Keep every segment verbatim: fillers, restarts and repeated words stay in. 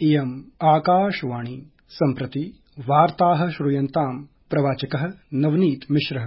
इयम् आकाशवाणी सम्प्रति वार्ताः श्रूयन्ताम् प्रवाचकः नवनीत मिश्रः।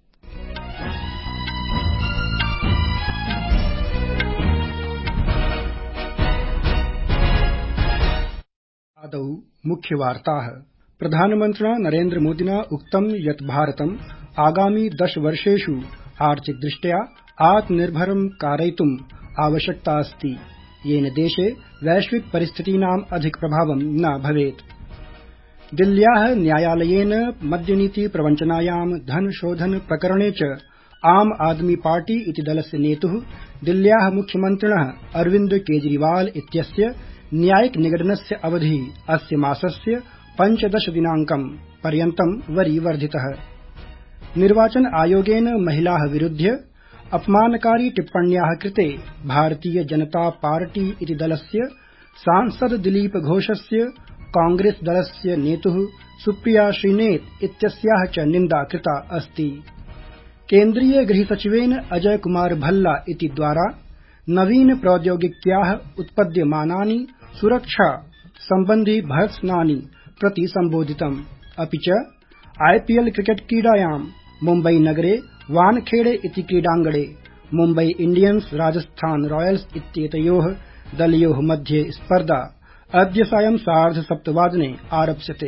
आदौ मुख्यवार्ताः। प्रधानमन्त्रिणा नरेन्द्र मोदिना उक्तं यत् भारतम् आगामि दश वर्षेषु आर्थिकदृष्ट्या आत्मनिर्भरं कारयितुम् आवश्यकता अस्ति, येन देशे वैश्विक परिस्थितीनां अधिक प्रभावं न भवेत्। दिल्ल्याः न्यायालयेन मद्यनीति प्रवञ्चनायां धनशोधन प्रकरणे च आम आदमी पार्टी इति दलस्य नेतुः दिल्ल्याः मुख्यमन्त्रिणः अरविन्द केजरीवाल इत्यस्य न्यायिक निगडनस्य अवधिः अस्य मासस्य पञ्चदश दिनाङ्कं पर्यन्तं वरीवर्धितः। निर्वाचन आयोगेन महिलाः विरुध्य अपमानकारी टिप्पण्याः कृते भारतीय जनता पार्टी इति दलस्य सांसद दिलीप घोषस्य कांग्रेस दलस्य नेतुः सुप्रिया श्रीनेत इत्यस्याः च निन्दा कृता अस्ति। केन्द्रीय गृहसचिवेन अजय कुमार भल्ला इति द्वारा नवीन प्रौद्योगिक्याः उत्पद्यमानानि सुरक्षा सम्बन्धि भर्त्सनानि प्रति सम्बोधितम्। अपि च आईपीएल क्रिकेट क्रीडायां मुम्बई नगरे वानखेड़े इति क्रीडाङ्गणे मुम्बई इंडियन्स राजस्थान रॉयल्स इत्येतयोः दलयोः मध्ये स्पर्धा अद्य सायं सार्ध सप्तवादने आरप्स्यते।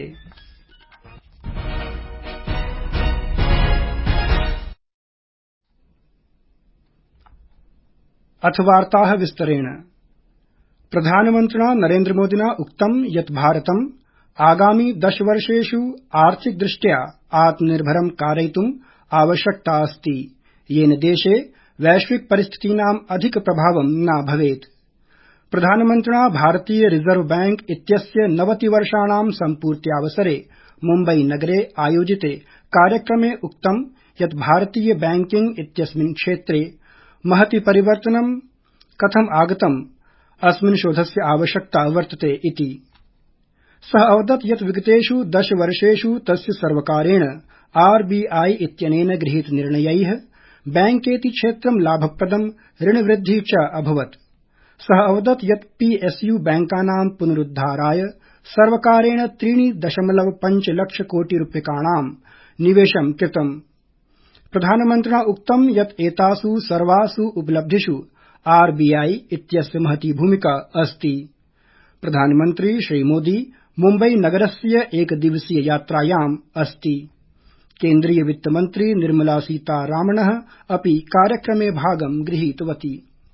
अथ वार्ताः विस्तरेण। प्रधानमन्त्रिणा नरेन्द्र मोदिना उक्तं यत् भारतम् आगामि दश वर्षेषु आर्थिकदृष्ट्या आत्मनिर्भरं कारयितुम् आवश्यकता अस्ति, येन देशे वैश्विक परिस्थितीनां अधिक प्रभावं न भवेत्। प्रधानमन्त्रिणा भारतीय रिजर्व बैंक इत्यस्य नवतिवर्षाणां सम्पूर्त्यावसरे मुम्बई नगरे आयोजिते कार्यक्रमे उक्तं यत् भारतीय बैंकिंग इत्यस्मिन् क्षेत्रे महति परिवर्तनं कथम् आगतम् अस्मिन् शोधस्य आवश्यकता वर्तते इति। सः अवदत् यत् विगतेषु दश वर्षेषु तस्य सर्वकारेण आरबीआई इत्यनेन गृहीत निर्णयैः बैंकेति क्षेत्रं लाभप्रदं ऋणवृद्धिः च अभवत्। सः अवदत् यत् पीएसयू बैंकानां पुनरुद्धाराय सर्वकारेण त्रीणि दशमलव पञ्च लक्ष कोटि रूप्यकाणां निवेशं कृतम्। प्रधानमन्त्रिणा उक्तं यत् एतासु सर्वासु उपलब्धिषु आरबीआई इत्यस्य महती भूमिका अस्ति। प्रधानमन्त्री श्रीमोदी मुम्बई नगरस्य एकदिवसीय यात्रायाम् अस्ति। केन्द्रीय वित्तमन्त्री निर्मला सीतारामणः अपि कार्यक्रमे भागं गृहीतवती।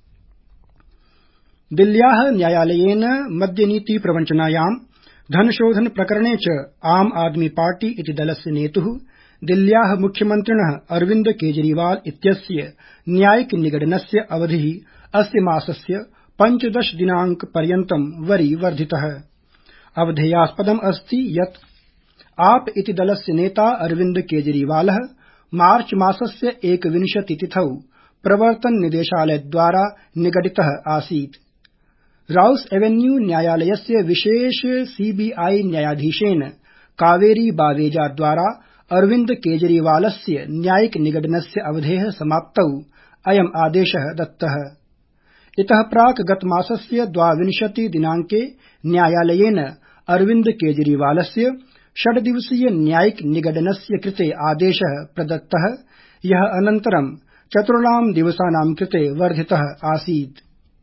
दिल्ल्याः न्यायालयेन मद्यनीति प्रवञ्चनायां धनशोधन प्रकरणे च आम आदमी पार्टी इति दलस्य नेतुः दिल्ल्याः मुख्यमन्त्रिणः अरविन्द केजरीवाल इत्यस्य न्यायिक निगडनस्य अवधिः अस्य मासस्य पञ्चदश दिनाङ्क पर्यन्तं वरीवर्धितः। अवधेयास्पदम् अस्ति यत् आप इति दलस्य नेता अरविन्द केजरीवालः मार्च मासस्य एकविंशति तिथौ प्रवर्तन निदेशालयद्वारा निगडितः आसीत्। राउस एवेन्यू न्यायालयस्य विशेष सीबीआई न्यायाधीशेन कावेरी बावेजा द्वारा अरविन्द केजरीवालस्य न्यायिक निगडनस्य अवधेः समाप्तौ अयम् आदेशः दत्तः। इतः प्राक् गतमासस्य द्वाविंशति दिनाङ्के न्यायालयेन अरविन्द केजरीवालस्य षड्दिवसीय न्यायिक निगडनस्य कृते आदेशः प्रदत्तः, यः अनन्तरं चतुर्णां दिवसानां कृते वर्धितः आसीत्।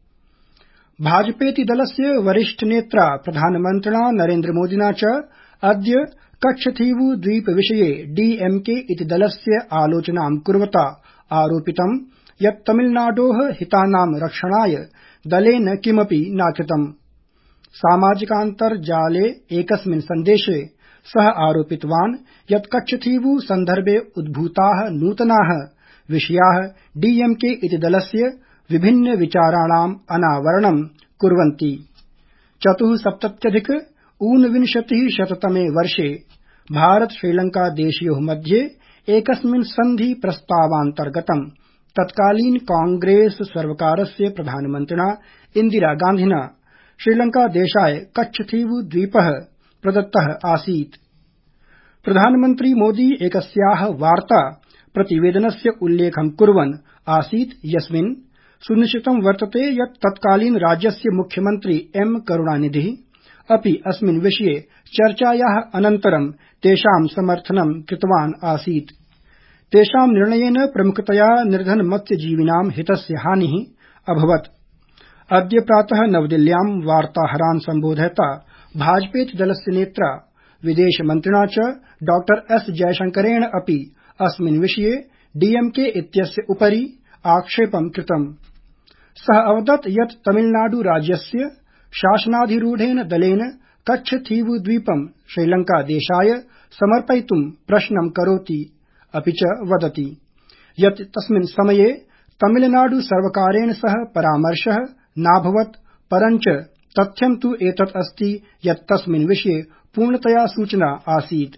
भाजपेति दलस्य वरिष्ठनेत्रा प्रधानमन्त्रिणा नरेन्द्र मोदिना च अद्य कच्छथीवु द्वीप विषये डीएमके इति दलस्य आलोचनां कुर्वता आरोपितं यत् तमिलनाडोः हितानां रक्षणाय दलेन किमपि न कृतम्। सामाजिकान्तर्जाले एकस्मिन् सन्देशे सः आरोपितवान् यत् कच्छथीवु सन्दर्भे उद्भूताः नूतनाः विषयाः डीएमके इति दलस्य विभिन्न विचाराणाम् अनावरणं कुर्वन्ति। चतुःसप्तत्यधिक ऊनविंशतिः शततमे वर्षे भारत श्रीलंका देशयोः मध्ये एकस्मिन् सन्धि प्रस्तावान्तर्गतं तत्कालीन कांग्रेस सर्वकारस्य प्रधानमन्त्रिणा इन्दिरा गान्धिना श्रीलंका देशाय कच्छथीवु द्वीपः प्रदत्तः आसीत्। प्रधानमन्त्री मोदी एकस्याः वार्ता प्रतिवेदनस्य उल्लेखं कुर्वन् आसीत्, यस्मिन् सुनिश्चितं वर्तते यत् तत्कालीन राज्यस्य मुख्यमन्त्री एम करुणानिधिः अपि अस्मिन् विषये चर्चायाः अनन्तरं तेषां समर्थनं कृतवान् आसीत्। तेषां निर्णयेन प्रमुखतया निर्धन मत्स्यजीविनां हितस्य हानिः अभवत्। अद्य प्रातः नवदिल्ल्यां वार्ताहरान् सम्बोधयता भाजपेति दलस्य नेत्रा विदेशमन्त्रिणा च डॉ एस जयशंकरेण अपि अस्मिन् विषये डीएमके इत्यस्य उपरि आक्षेपं कृतम्। सः अवदत् यत् तमिलनाडु राज्यस्य शासनाधिरूढेन दलेन कच्छथीवु द्वीपं श्रीलंकादेशाय समर्पयितुं प्रश्नं करोति, अपि च वदति यत् तस्मिन् समये तमिलनाडु सर्वकारेण सह परामर्शः नाभवत्, परञ्च तथ्यं तु एतत् अस्ति यत् तस्मिन् विषये पूर्णतया सूचना आसीत्।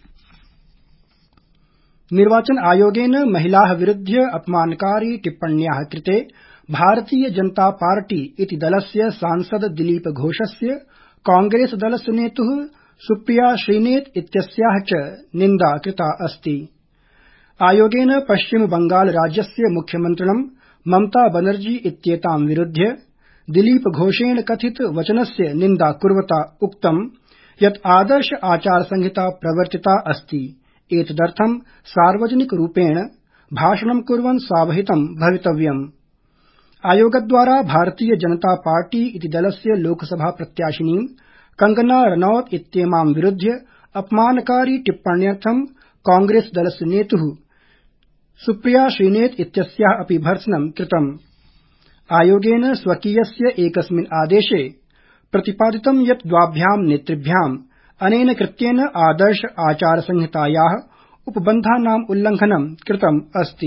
निर्वाचन आयोगेन महिलाः विरुध्य अपमानकारी टिप्पण्याः कृते भारतीय जनता पार्टी इति दलस्य सांसद दिलीप घोषस्य कांग्रेस दलस्य नेतुः सुप्रिया श्रीनेत इत्यस्याः च निन्दा कृता अस्ति। आयोगेन पश्चिम बंगाल राज्यस्य मुख्यमन्त्रिणं ममता बनर्जी इत्येतां विरुध्य दिलीप घोषेण कथित वचनस्य निन्दा कुर्वता उक्तं यत् आदर्श आचार संहिता प्रवर्तिता अस्ति। एतदर्थं सार्वजनिक रूपेण भाषणं कुर्वन् सावधानं भवितव्यम्। आयोगद्वारा भारतीय जनता पार्टी इति दलस्य लोकसभा प्रत्याशिनीं कंगना रनौत इत्येमां विरुध्य अपमानकारी टिप्पण्यर्थं कांग्रेस दलस्य नेतुः सुप्रिया श्रीनेत इत्यस्याः अपि भर्त्सनं कृतम्। आयोगेन स्वकीयस्य एकस्मिन् आदेशे प्रतिपादितं यत् द्वाभ्यां नेतृभ्याम् अनेन कृत्येन आदर्श आचार संहितायाः उपबन्धानाम् उल्लंघनं कृतम् अस्ति।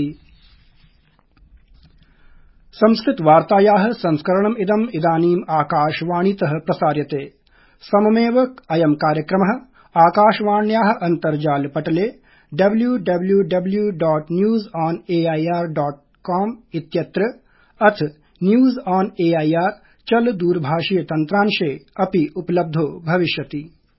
संस्कृत वार्तायाः संस्करणम् इदम् इदानीम् आकाशवाणीतः प्रसार्यते। सममेव अयं कार्यक्रमः आकाशवाण्याः अन्तर्जालपटले W W W dot news on A I R dot com इत्यत्र अथ news on A I R चल दूरभाषीय तन्त्रांशे अपि उपलब्धो भविष्यति।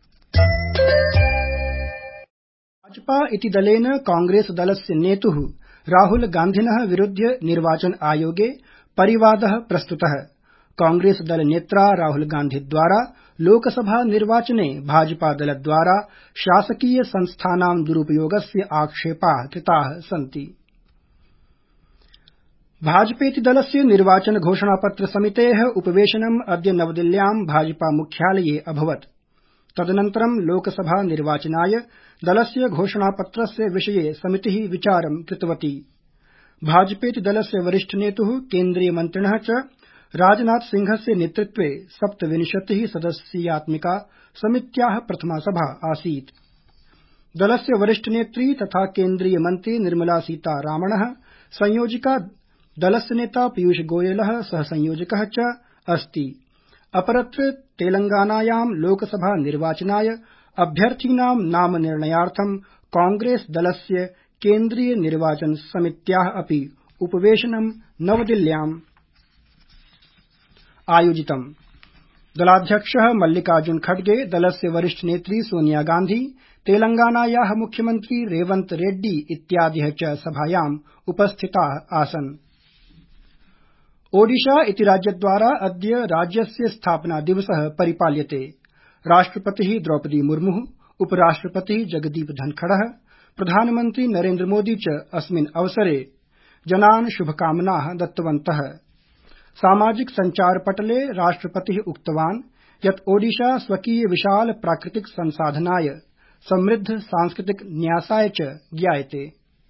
भाजपा इति दलेन कांग्रेस दलस्य नेतुः राहुल गान्धिनः विरुध्य निर्वाचन आयोगे परिवादः प्रस्तुतः। कांग्रेस दल नेत्रा राहुल गान्धिद्वारा लोकसभा निर्वाचने भाजपा दलद्वारा शासकीय संस्थानां दुरुपयोगस्य आक्षेपाः कृताः सन्ति। भाजपेति दलस्य निर्वाचन घोषणापत्र समितेः उपवेशनम् अद्य नवदिल्ल्यां भाजपा मुख्यालये अभवत्। तदनन्तरं लोकसभा निर्वाचनाय दलस्य घोषणापत्रस्य विषये समितिः विचारं कृतवती। भाजपेति दलस्य वरिष्ठ नेतुः केन्द्रीय मन्त्रिणः च राजनाथ सिंहस्य नेतृत्वे सप्तविंशतिः सदस्यीयात्मिका समित्याः प्रथमा सभा आसीत्। दलस्य वरिष्ठ नेत्री तथा केन्द्रीय मन्त्री निर्मला सीतारामणः संयोजिका, दलस्य नेता पीयूष गोयलः सहसंयोजकः च अस्ति। अपरत्र तेलंगानायां लोकसभा निर्वाचनाय अभ्यर्थीनां नाम निर्णयार्थं कांग्रेस दलस्य केन्द्रीय निर्वाचन समित्याः अपि उपवेशनं नवदिल्ल्याम् आयोजितम्। दलाध्यक्षः मल्लिकार्जुन खड़गे, दलस्य वरिष्ठ नेत्री सोनिया गांधी, तेलंगानायाः मुख्यमन्त्री रेवंत रेड्डी इत्यादयः च सभायाम् उपस्थिताः आसन्। ओडिशा इति राज्यद्वारा अद्य राज्यस्य स्थापना दिवसः परिपाल्यते। राष्ट्रपतिः द्रौपदी मुर्मुः, उपराष्ट्रपतिः जगदीप धनखड़ः, प्रधानमन्त्री नरेन्द्र मोदी च अस्मिन् अवसरे जनान् शुभकामनाः दत्तवन्तः। सामाजिक सञ्चारपटले राष्ट्रपतिः उक्तवान् यत् ओडिशा स्वकीय विशाल प्राकृतिक संसाधनाय, समृद्ध सांस्कृतिक न्यासाय च ज्ञायते।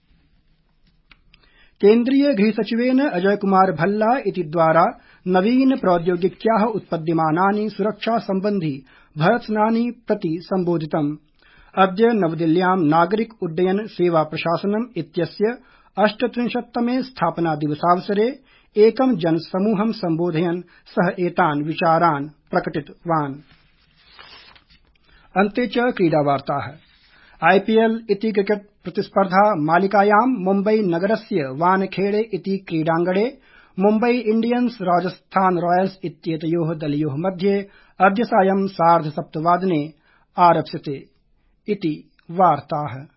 केन्द्रीय गृहसचिवेन अजय कुमार भल्ला इति द्वारा नवीन प्रौद्योगिक्याः उत्पद्यमानानि सुरक्षा सम्बन्धि भर्त्सनानि प्रति सम्बोधितम्। अद्य नवदिल्ल्यां नागरिक उड्डयन सेवा प्रशासनम् इत्यस्य अष्टत्रिंशत्तमे स्थापना दिवसावसरे एकं जनसमूहं सम्बोधयन् सः एतान् विचारान् प्रकटितवान्। अन्ते च क्रीडावार्ताः। आईपीएल इति क्रिकेट प्रतिस्पर्धा मालिकायां मुम्बई नगरस्य वानखेड़े इति क्रीडाङ्गणे मुम्बई इंडियन्स राजस्थान रॉयल्स इत्येतयोः दलयोः मध्ये अद्य सायं सार्धसप्तवादने आरप्स्यते इति वार्ताः।